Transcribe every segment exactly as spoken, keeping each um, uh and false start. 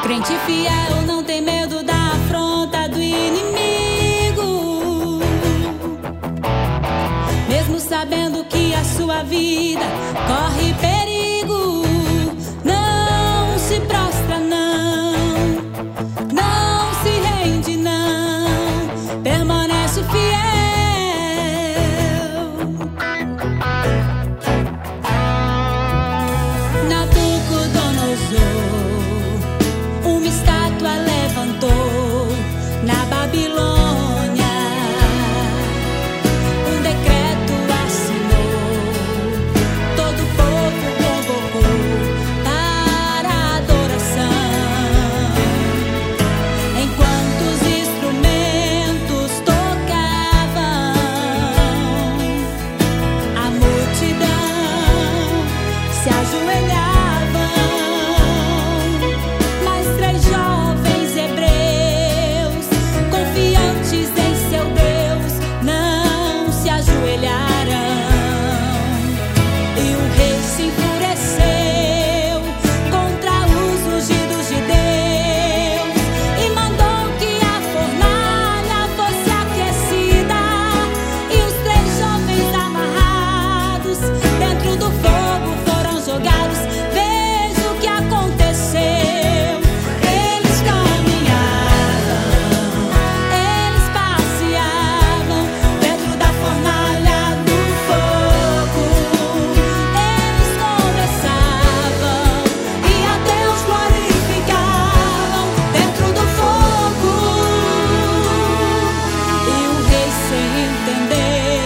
Crente fiel não tem medo da afronta do inimigo, mesmo sabendo que a sua vida corre perigo. Não se prostra, não, não se rende, não, permanece fiel. Uma estátua levantou na Babilônia, um decreto assinou, todo o povo convocou para a adoração. Enquanto os instrumentos tocavam, a multidão se ajoelhava.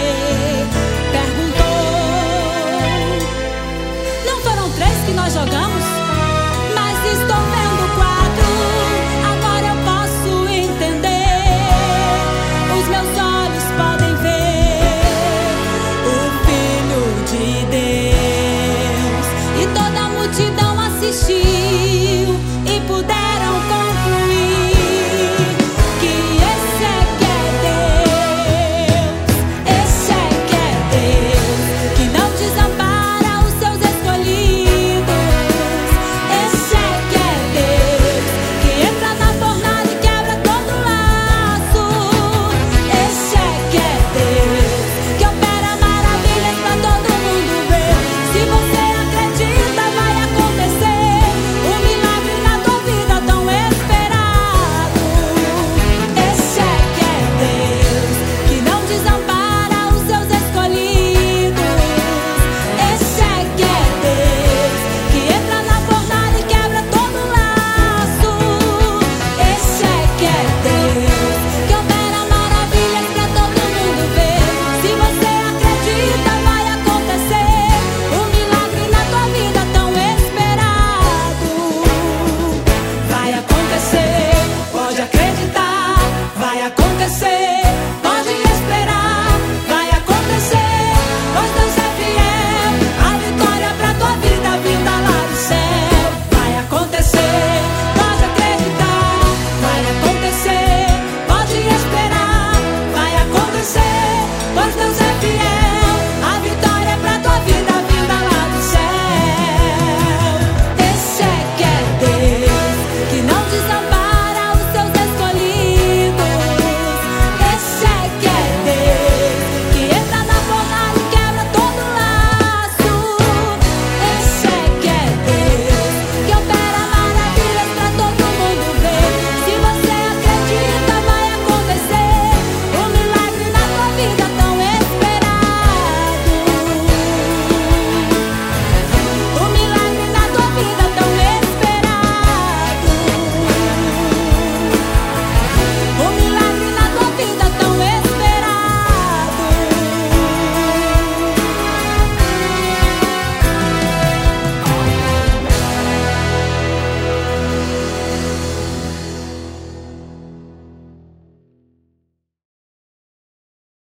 Nós jogamos.